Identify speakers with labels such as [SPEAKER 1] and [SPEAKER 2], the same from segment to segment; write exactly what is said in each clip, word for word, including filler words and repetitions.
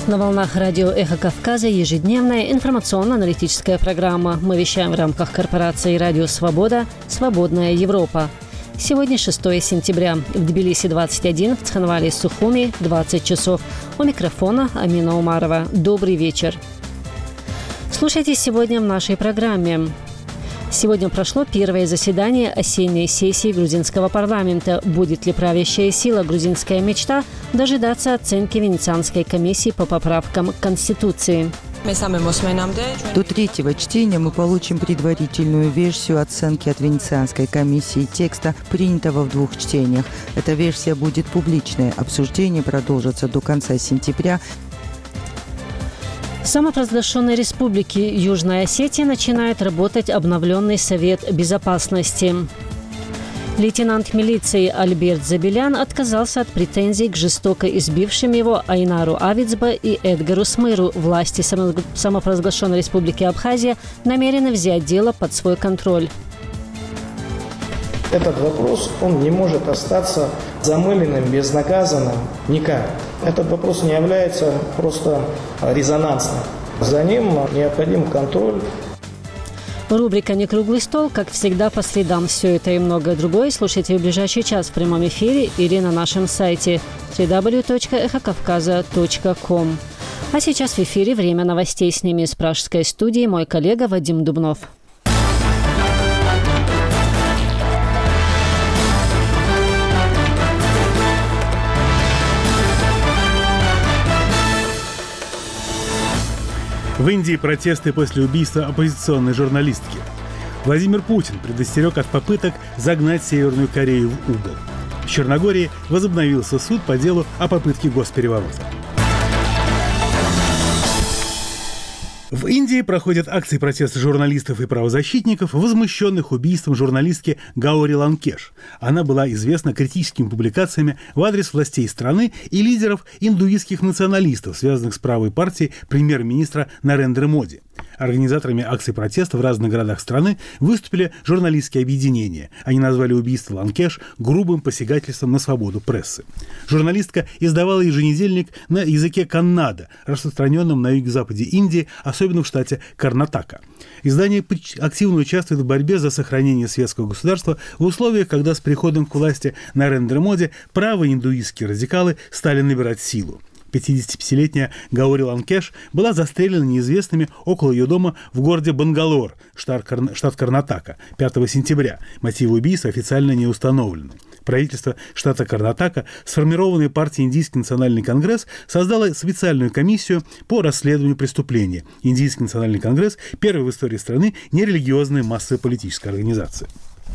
[SPEAKER 1] На волнах радио «Эхо Кавказа» ежедневная информационно-аналитическая программа. Мы вещаем в рамках корпорации «Радио Свобода. Свободная Европа». Сегодня шестое сентября. В Тбилиси двадцать один, в Цхинвале и Сухуми двадцать часов. У микрофона Амина Умарова. Добрый вечер. Слушайте сегодня в нашей программе. Сегодня прошло первое заседание осенней сессии грузинского парламента. Будет ли правящая сила «Грузинская мечта» дожидаться оценки Венецианской комиссии по поправкам к Конституции?
[SPEAKER 2] До третьего чтения мы получим предварительную версию оценки от Венецианской комиссии текста, принятого в двух чтениях. Эта версия будет публичной. Обсуждение продолжится до конца сентября.
[SPEAKER 1] В самопровозглашенной республике Южная Осетия начинает работать обновленный Совет Безопасности. Лейтенант милиции Альберт Забелян отказался от претензий к жестоко избившим его Айнару Авицба и Эдгару Смыру. Власти самопровозглашенной республики Абхазия намерены взять дело под свой контроль.
[SPEAKER 3] Этот вопрос, он не может остаться замыленным, безнаказанным никак. Этот вопрос не является просто резонансным. За ним необходим контроль.
[SPEAKER 1] Рубрика «Не круглый стол», как всегда, по средам. Все это и многое другое слушайте в ближайший час в прямом эфире или на нашем сайте дабл ю дабл ю дабл ю точка эхо кавказа точка ком. А сейчас в эфире время новостей. С ними из пражской студии мой коллега Вадим Дубнов.
[SPEAKER 4] В Индии протесты после убийства оппозиционной журналистки. Владимир Путин предостерег от попыток загнать Северную Корею в угол. В Черногории возобновился суд по делу о попытке госпереворота. В Индии проходят акции протеста журналистов и правозащитников, возмущенных убийством журналистки Гаори Ланкеш. Она была известна критическими публикациями в адрес властей страны и лидеров индуистских националистов, связанных с правой партией премьер-министра Нарендры Моди. Организаторами акций протеста в разных городах страны выступили журналистские объединения. Они назвали убийство Ланкеш грубым посягательством на свободу прессы. Журналистка издавала еженедельник на языке каннада, распространенном на юго-западе Индии, особенно в штате Карнатака. Издание активно участвует в борьбе за сохранение светского государства в условиях, когда с приходом к власти Нарендры Моди правые индуистские радикалы стали набирать силу. пятидесятипятилетняя Гаори Ланкеш была застрелена неизвестными около ее дома в городе Бангалор, штат, Кар... штат Карнатака, пятого сентября. Мотивы убийства официально не установлены. Правительство штата Карнатака, сформированное партией Индийский национальный конгресс, создало специальную комиссию по расследованию преступления. Индийский национальный конгресс – первая в истории страны нерелигиозная массовая политическая организация.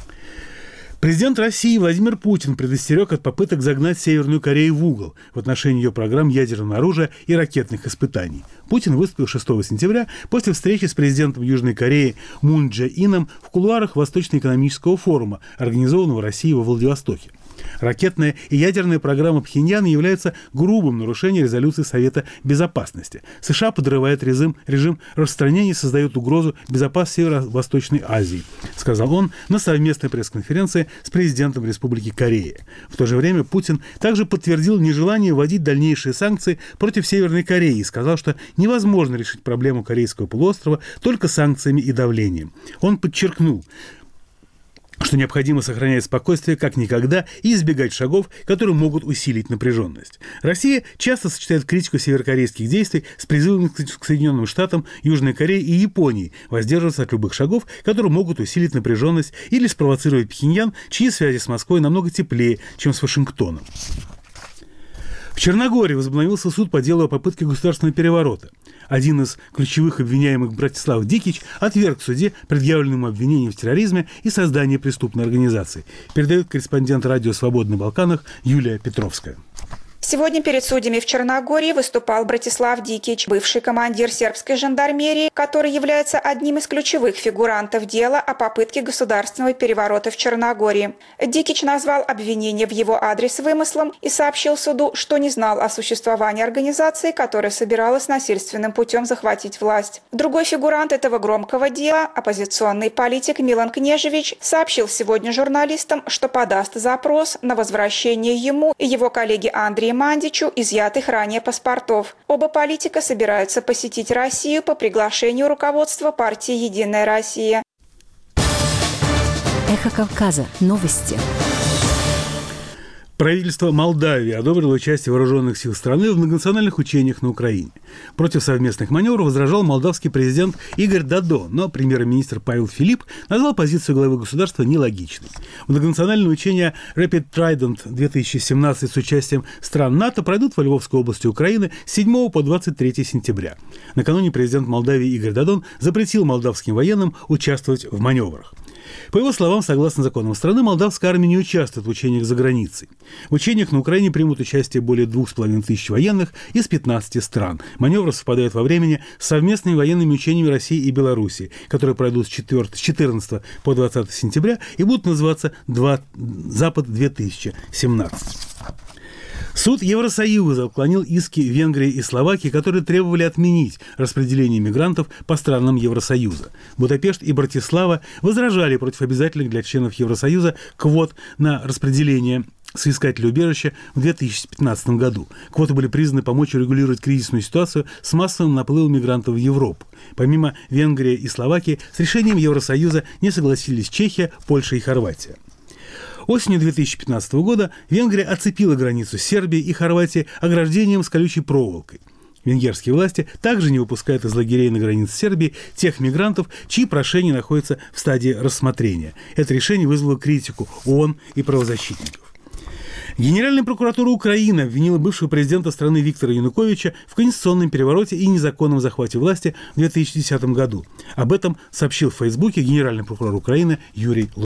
[SPEAKER 4] Президент России Владимир Путин предостерег от попыток загнать Северную Корею в угол в отношении ее программ ядерного оружия и ракетных испытаний. Путин выступил шестого сентября после встречи с президентом Южной Кореи Мун Чжэ Ином в кулуарах Восточно-экономического форума, организованного Россией во Владивостоке. Ракетная и ядерная программа Пхеньяна являются грубым нарушением резолюции Совета Безопасности. США подрывает режим, режим распространения и создает угрозу безопасности Северо-Восточной Азии, сказал он на совместной пресс-конференции с президентом Республики Корея. В то же время Путин также подтвердил нежелание вводить дальнейшие санкции против Северной Кореи и сказал, что невозможно решить проблему Корейского полуострова только санкциями и давлением. Он подчеркнул, что необходимо сохранять спокойствие как никогда и избегать шагов, которые могут усилить напряженность. Россия часто сочетает критику северокорейских действий с призывом к Соединенным Штатам, Южной Корее и Японии воздерживаться от любых шагов, которые могут усилить напряженность или спровоцировать Пхеньян, чьи связи с Москвой намного теплее, чем с Вашингтоном. В Черногории возобновился суд по делу о попытке государственного переворота. Один из ключевых обвиняемых, Братислав Дикич, отверг в суде предъявленным обвинением в терроризме и создании преступной организации. Передает корреспондент радио «Свобода» на Балканах Юлия Петровская.
[SPEAKER 5] Сегодня перед судьями в Черногории выступал Братислав Дикич, бывший командир сербской жандармерии, который является одним из ключевых фигурантов дела о попытке государственного переворота в Черногории. Дикич назвал обвинение в его адрес вымыслом и сообщил суду, что не знал о существовании организации, которая собиралась насильственным путем захватить власть. Другой фигурант этого громкого дела, оппозиционный политик Милан Кнежевич, сообщил сегодня журналистам, что подаст запрос на возвращение ему и его коллеги Андрея Мандичу изъятых ранее паспортов. Оба политика собираются посетить Россию по приглашению руководства партии «Единая Россия».
[SPEAKER 1] Эхо Кавказа. Новости.
[SPEAKER 4] Правительство Молдавии одобрило участие вооруженных сил страны в многонациональных учениях на Украине. Против совместных маневров возражал молдавский президент Игорь Додон, но премьер-министр Павел Филипп назвал позицию главы государства нелогичной. Многонациональные учения Rapid Trident две тысячи семнадцать с участием стран НАТО пройдут во Львовской области Украины с седьмого по двадцать третье сентября. Накануне президент Молдавии Игорь Додон запретил молдавским военным участвовать в маневрах. По его словам, согласно законам страны, молдавская армия не участвует в учениях за границей. В учениях на Украине примут участие более двух с половиной тысяч военных из пятнадцати стран. Маневры совпадают во времени с совместными военными учениями России и Белоруссии, которые пройдут с четырнадцатого по двадцатое сентября и будут называться «Запад-две тысячи семнадцать». Суд Евросоюза отклонил иски Венгрии и Словакии, которые требовали отменить распределение мигрантов по странам Евросоюза. Будапешт и Братислава возражали против обязательных для членов Евросоюза квот на распределение соискателей убежища в две тысячи пятнадцатом году. Квоты были признаны помочь урегулировать кризисную ситуацию с массовым наплывом мигрантов в Европу. Помимо Венгрии и Словакии, с решением Евросоюза не согласились Чехия, Польша и Хорватия. Осенью две тысячи пятнадцатого года Венгрия оцепила границу с Сербией и Хорватией ограждением с колючей проволокой. Венгерские власти также не выпускают из лагерей на границе Сербии тех мигрантов, чьи прошения находятся в стадии рассмотрения. Это решение вызвало критику ООН и правозащитников. Генеральная прокуратура Украины обвинила бывшего президента страны Виктора Януковича в конституционном перевороте и незаконном захвате власти в две тысячи десятом году. Об этом сообщил в Фейсбуке генеральный прокурор Украины Юрий Луценко.